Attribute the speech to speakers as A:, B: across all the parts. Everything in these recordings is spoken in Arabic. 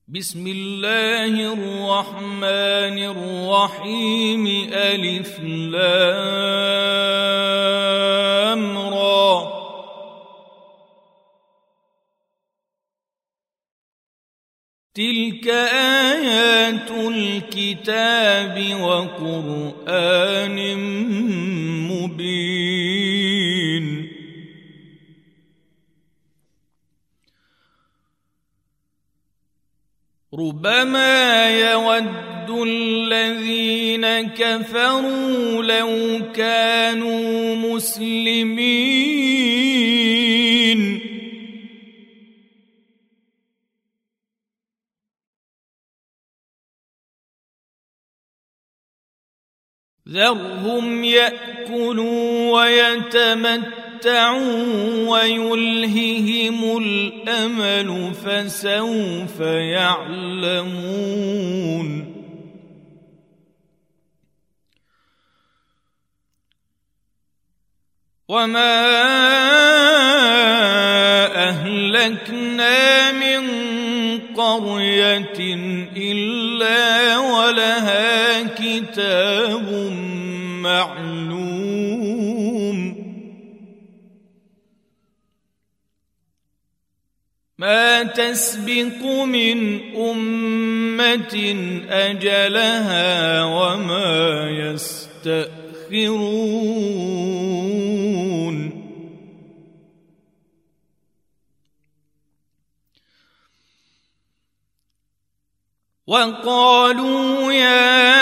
A: بسم الله الرحمن الرحيم ألف لام را تلك آيات الكتاب وقرآن مبين ربما يود الذين كفروا لو كانوا مسلمين ذرهم يأكلوا ويتمتعوا ويلههم الأمل فسوف يعلمون وما أهلكنا من قرية إلا ولها كتاب معلوم ما تسبق من أمة أجلها وما يستأخرون وقالوا يا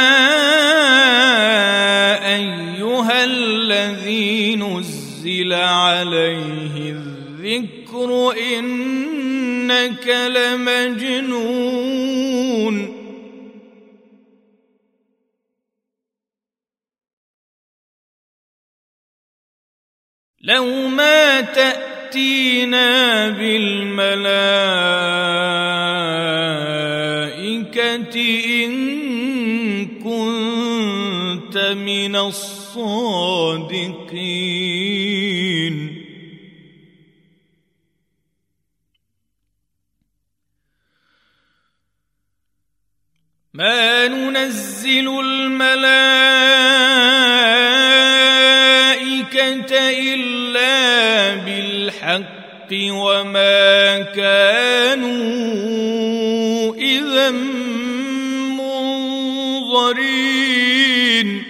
A: أيها الذي نزل عليه الذكر إنك لمجنون لو ما تأتينا بالملائكة إن كنت من الصادقين ما ننزل الملائكة إلا بالحق وما كانوا إذا منظرين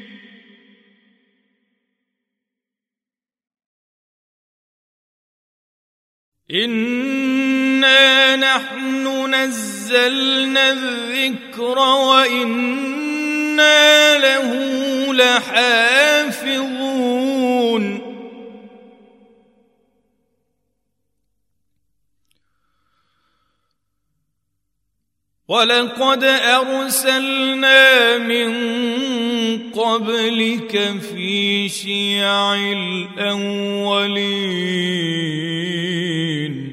A: إنا نحن نزلنا الذكر وإنا له لحافظون ولقد أرسلنا من قبلك في شيع الأولين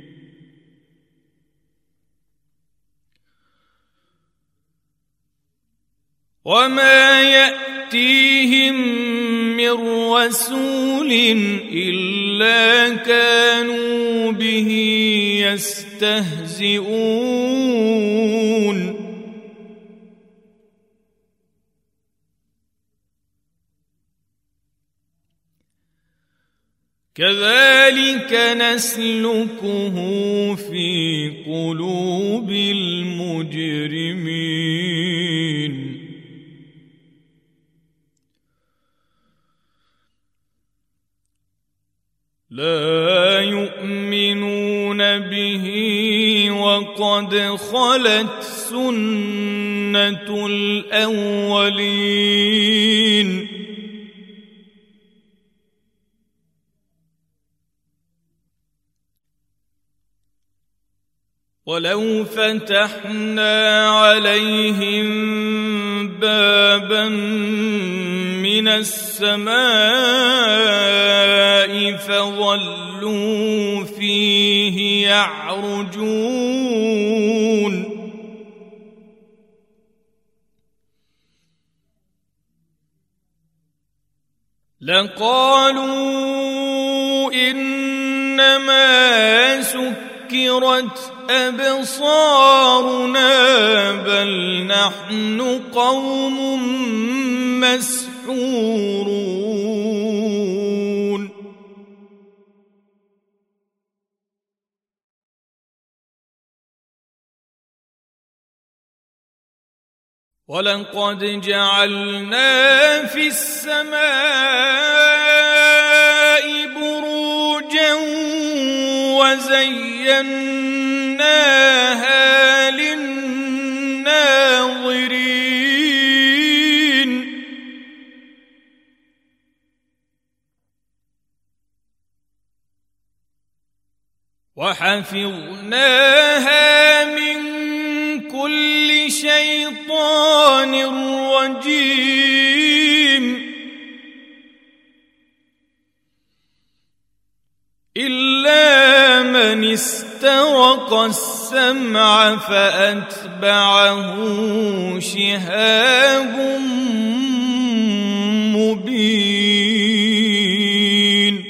A: وما يأتيهم من رسول إلا كانوا به يستهزئون كذلك نسلكه في قلوب المجرمين لا يؤمنون به وقد خلت سنة الأولين ولو فتحنا عليهم بابا من السماء فظلوا فيه يعرجون لقالوا إنما سكرت سكرت أبصارنا بل نحن قوم مسحورون ولقد جعلنا في السماء بروجا وزيناها للناظرين وحفظناها من كل شيطان رجيم إلا من استرق السمع فأتبعه شهاب مبين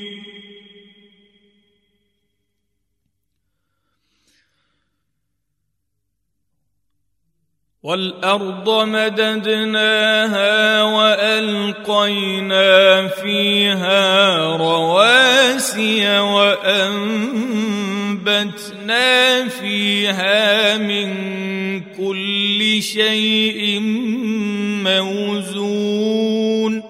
A: والأرض مددناها وألقينا فيها رواسي وأنبتنا فيها من كل شيء موزون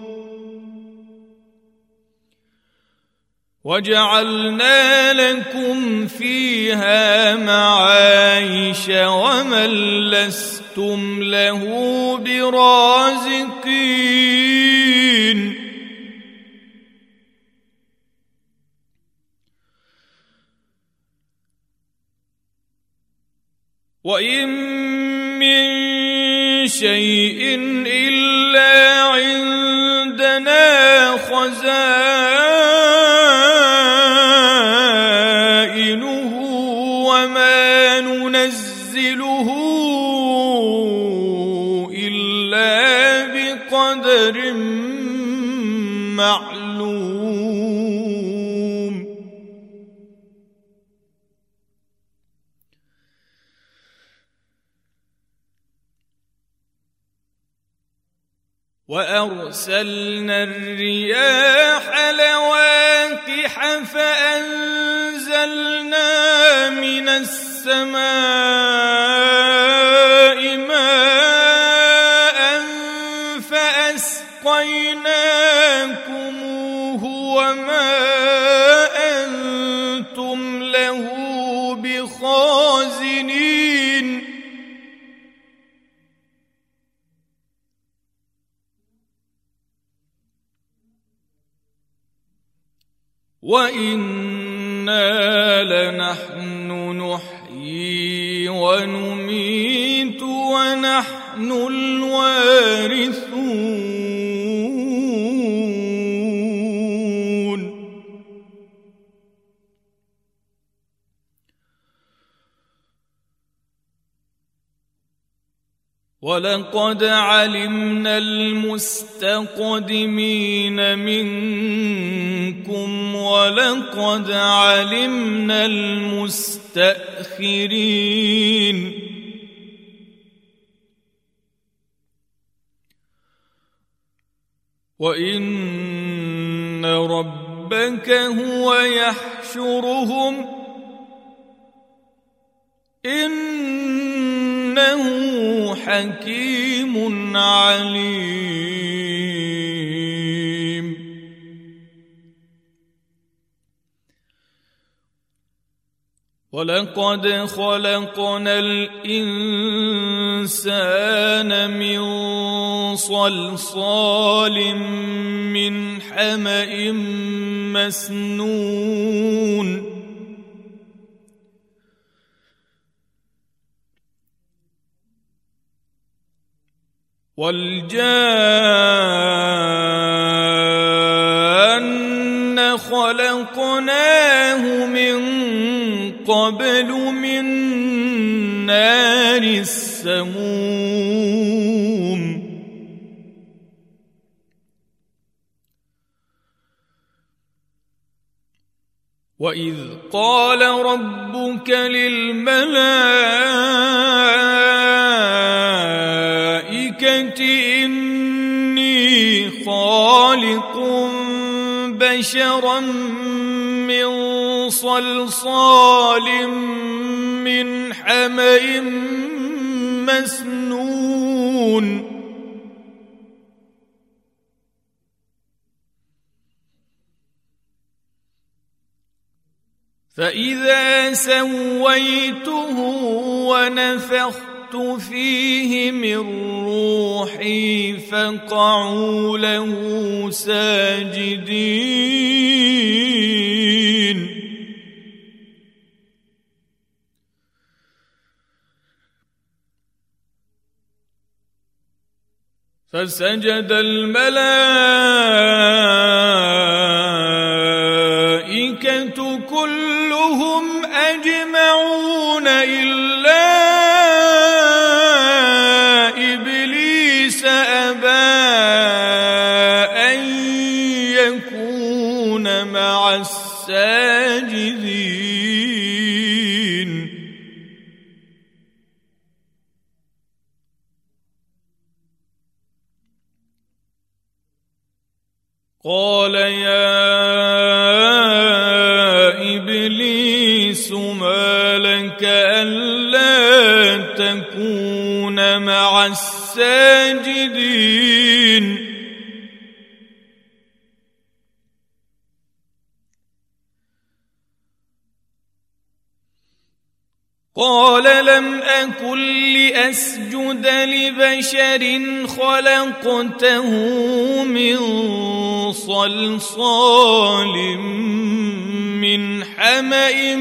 A: وجعلنا لكم فيها معايش ومن لستم له برازقين وإن من شيء إلا عندنا خزائنه وما ننزله إلا بقدر معلوم وأرسلنا الرياح لواقح فأنزلنا من السماء ماء فأسقيناكموه وما أنتم له بخازنين وإنا لنحن نحيي ونميت ونحن الوارثون ولقد علمنا المستقدمين منكم ولقد علمنا المستأخرين وإن ربك هو يحشرهم إنه حكيم عليم ولقد خلقنا الإنسان من صلصال من حمأ مسنون والجان خلقناه من قبل من نار السموم وإذ قال ربك للملائكة إني خالق بشرا من صلصال من حمإ مسنون فإذا سويته ونفخت فيه من روحي فقعوا له ساجدين فسجد الملائكة كلهم أجمعون إلا إبليس أبى أن يكون مع الساجدين قال يا إبليس ما لك ألا تكون مع الساجدين قال لم أكن لأسجد لبشر خلقته من صلصال من حمإ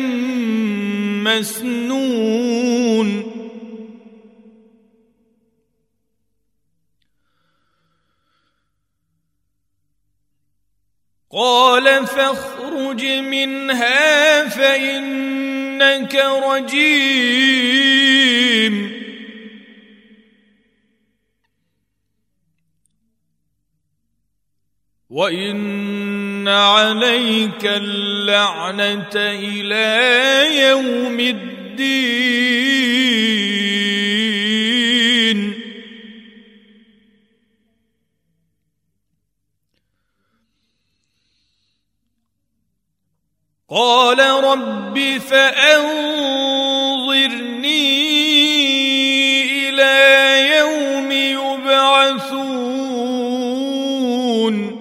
A: مسنون قال فاخرج منها فإنك رجيم وإن عليك اللعنة إلى يوم الدين قال رب فأنظرني إلى يوم يبعثون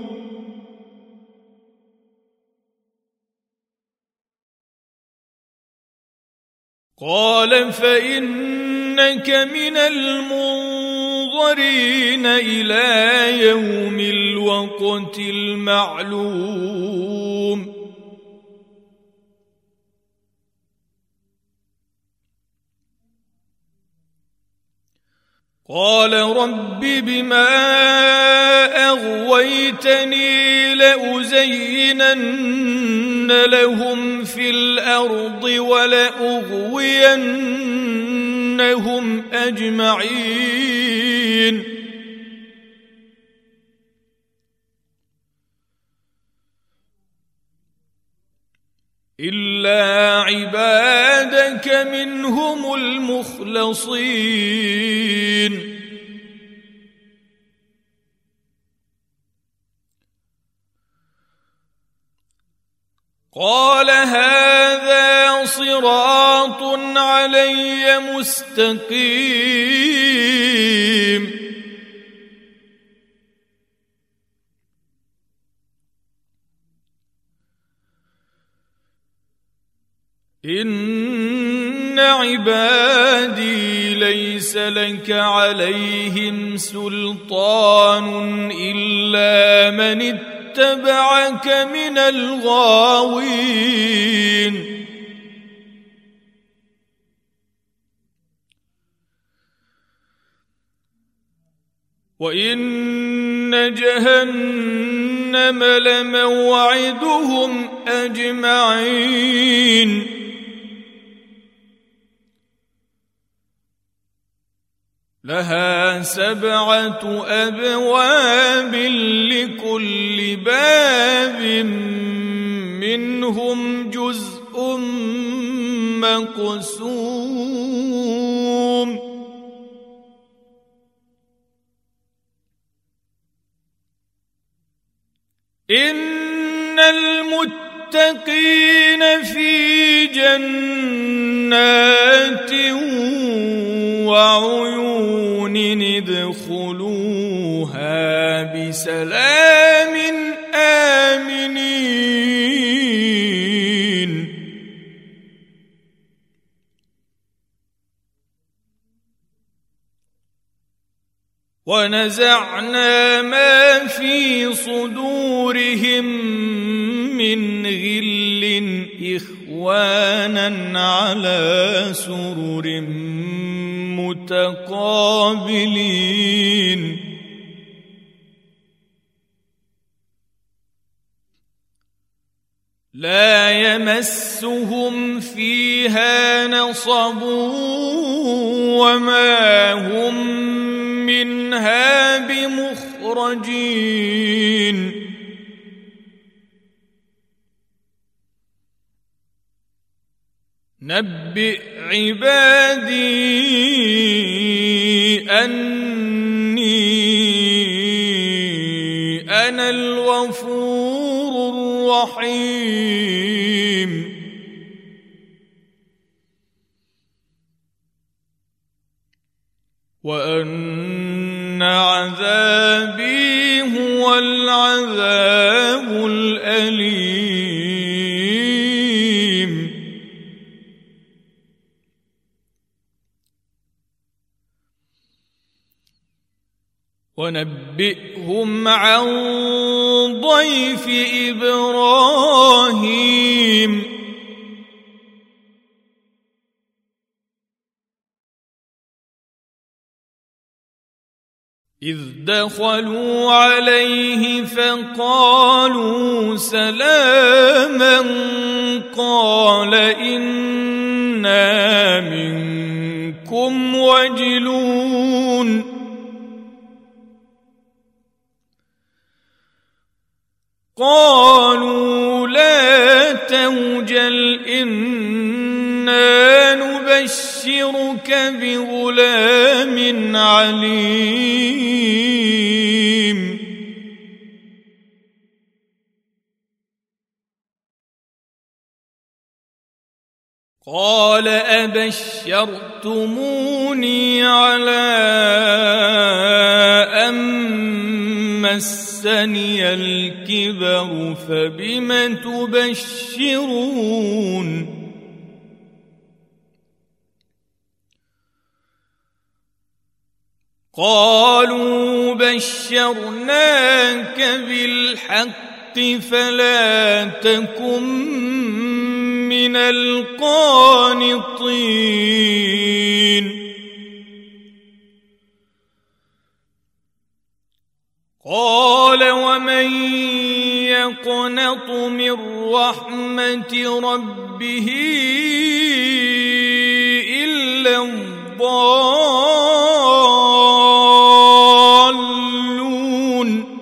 A: قال فإنك من المنظرين إلى يوم الوقت المعلوم قال رب بما أغويتني لأزينن لهم في الأرض ولأغوينهم أجمعين إلا عبادك منهم المخلصين قال هذا صراط علي مستقيم إن عبادي ليس لك عليهم سلطان إلا من اتبعك من الغاوين وإن جهنم لموعدهم أجمعين لها 7 أبواب لكل باب منهم جزء مقسوم إن المتقين في جنات وعيون ادخلوها بسلام آمنين ونزعنا ما في صدورهم من غل إخوانا على سرر متقابلين لا يمسهم فيها نصب وما هم منها بمخرجين نبئ عبادي أني أنا الغفور الرحيم وأن عذابي هو العذاب الأليم ونبئهم عن ضيف إبراهيم إذ دخلوا عليه فقالوا سلاما قال إنا منكم وجلون قالوا لا توجل إنا نبشرك بغلام عليم قال أبشرتموني على أن مسني الكبر فبم تبشرون قالوا بشرناك بالحق فلا تكن من القانطين قال ومن يقنط من رحمة ربه إلا الضالون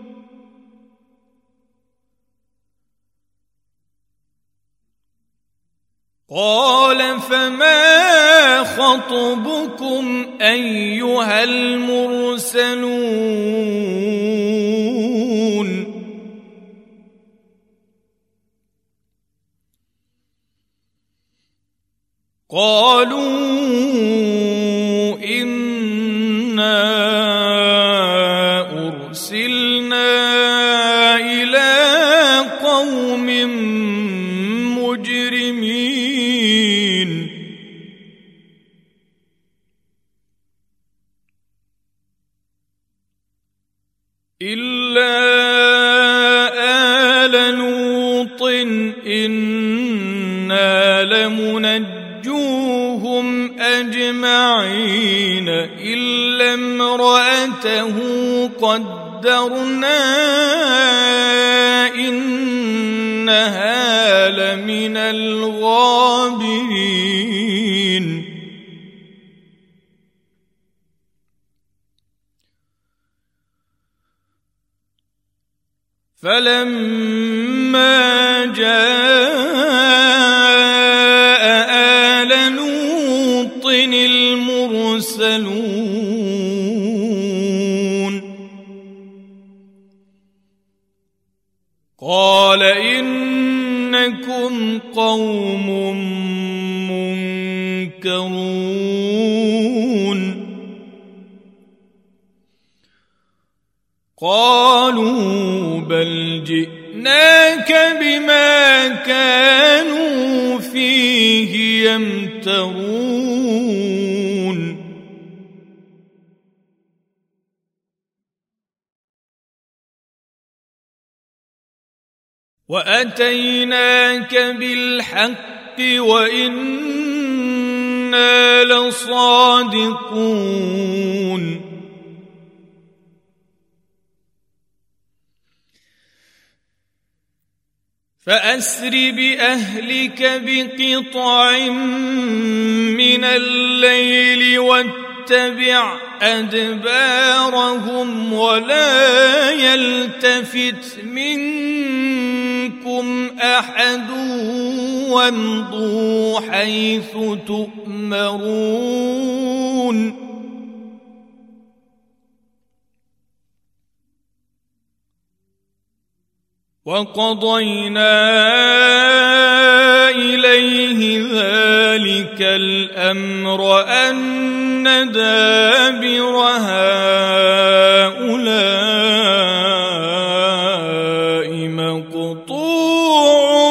A: قال فما خطبكم أيها المرسلون قالوا إنا أرسلنا إلى قوم مجرمين إلا آل لوط إنا لمنجوهم أجمعين إلا امرأته قدرنا إنها لمن الغابرين فلما جاء المرسلون قال إنكم قوم منكرون قالوا بل جئناك بما كانوا فيه يمترون وأتيناك بالحق وإنا لصادقون فأسر بأهلك بقطع من الليل واتبع أدبارهم ولا يلتفت منكم أحد وامضوا حيث تؤمرون وقضينا إليه ذلك الأمر أن دابر هؤلاء مقطوع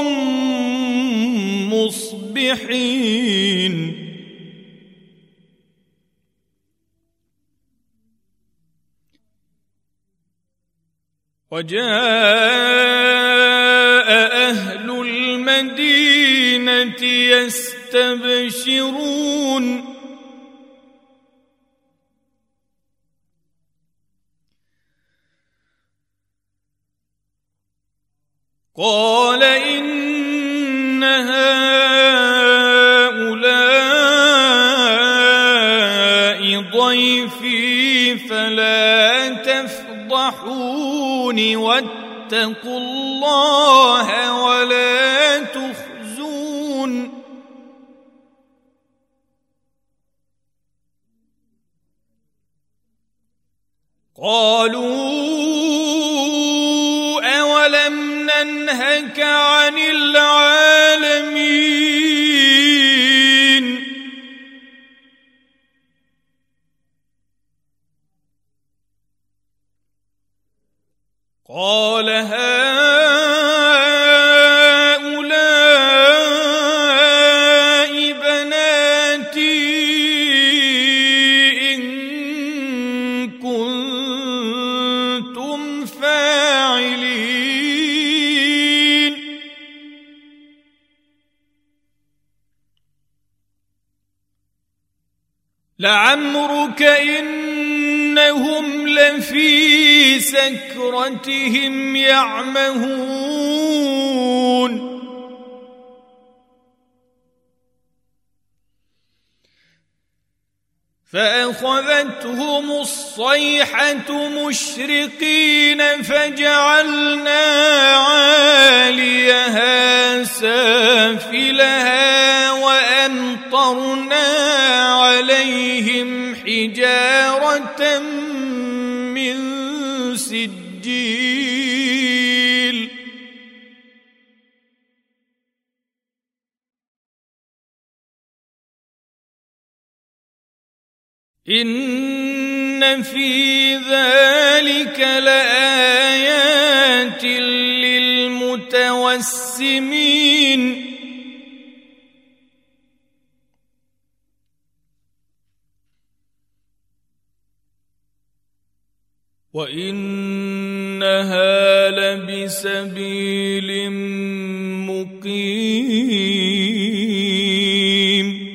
A: مصبحين وجاء أهل المدينة يستبشرون قال إن هؤلاء ضيفي فلا تفضحون واتقوا الله ولا تخزون قالوا أولم ننهك عن العالمين قال هؤلاء بناتي إن كنتم فاعلين لعمرك إنهم لفي سكرتهم يعمهون فأخذتهم الصيحة مشرقين فجعلنا عاليها سافلها وأمطرنا عليهم حجارة من سجيل إن في ذلك لآيات للمتوسمين وإنها لبسبيل مقيم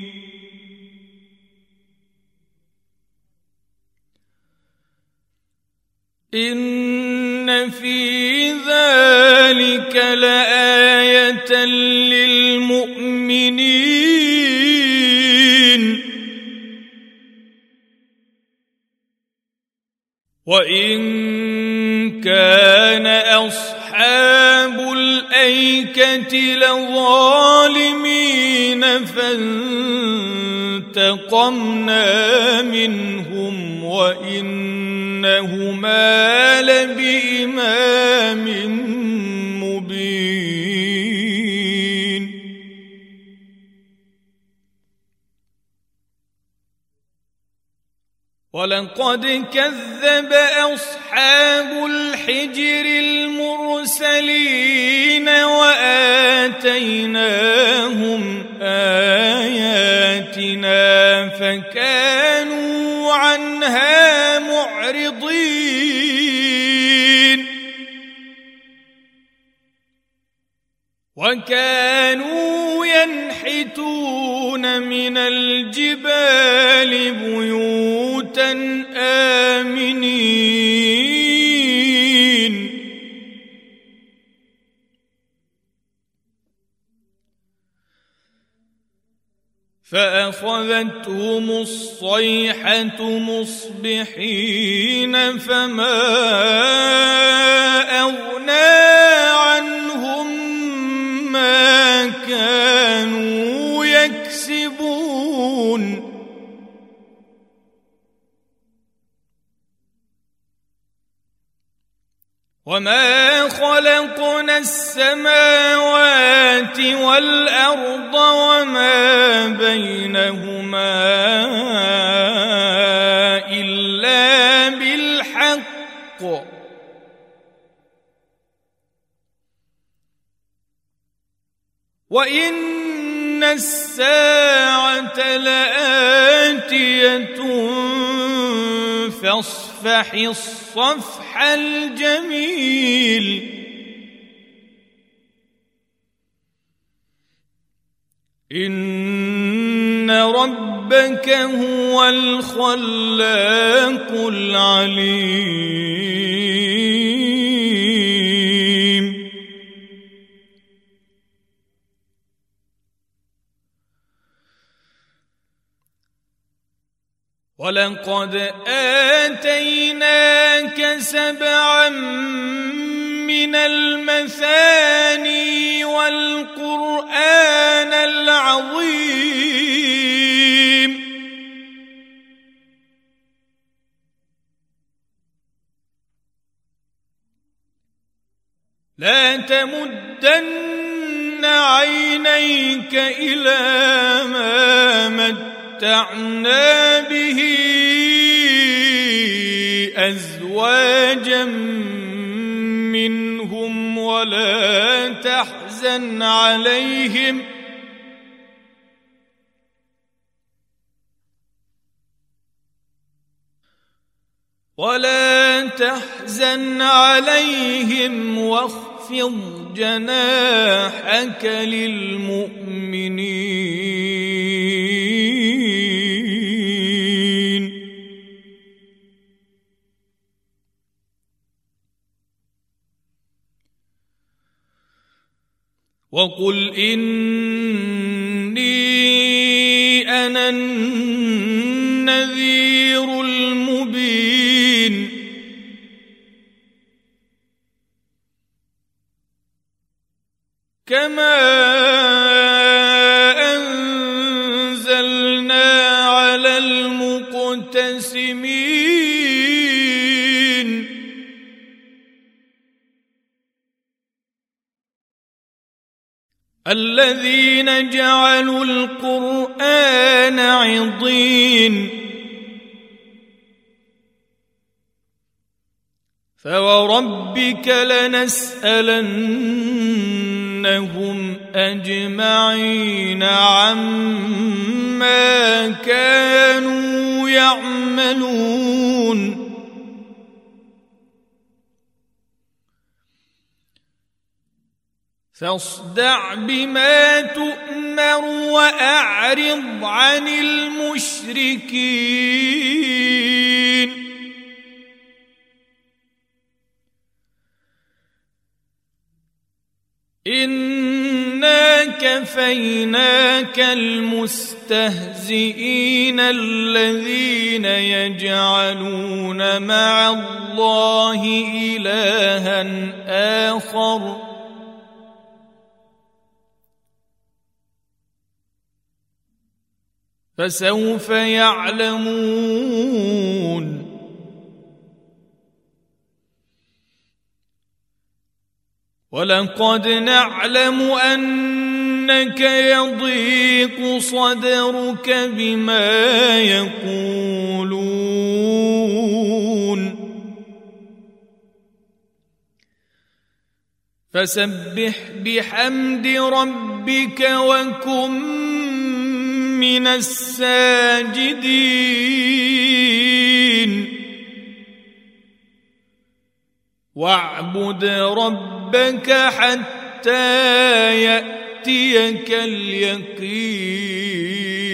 A: إن في ذلك لآية للمؤمنين وإن كان أصحاب الأيكة لظالمين فانتظروا فانتقمنا منهم وإنهما لبإمام مبين. ولقد كذب أصحاب الحجر المرسلين وآتيناهم آياتنا فكانوا عنها معرضين وكانوا ينحتون من الجبال بيوتا آمنين فأخذتهم الصيحة مصبحين فما أغنى عنهم ما كانوا يكسبون وما خلقنا السماوات والأرض وما بينهما إلا بالحق وإن الساعة لآتية فاصفح الصفح الجميل إن ربك هو الخلاق العليم. ولقد آتيناك 7 من المثاني والقرآن العظيم لا تمدن عينيك إلى ما متعنا به أزواجا منهم ولا تحزن عليهم واخفض جناحك للمؤمنين. وقل إني أنا النذير المبين كما أنزلنا على المقتسمين الذين جعلوا القرآن عضين فوربك لنسألنهم أجمعين عما كانوا يعملون. فاصدع بما تؤمر وأعرض عن المشركين إنا كفيناك المستهزئين الذين يجعلون مع الله إلها آخر فسوف يعلمون ولقد نعلم أنك يضيق صدرك بما يقولون فسبح بحمد ربك وكن من الساجدين واعبد ربك حتى يأتيك اليقين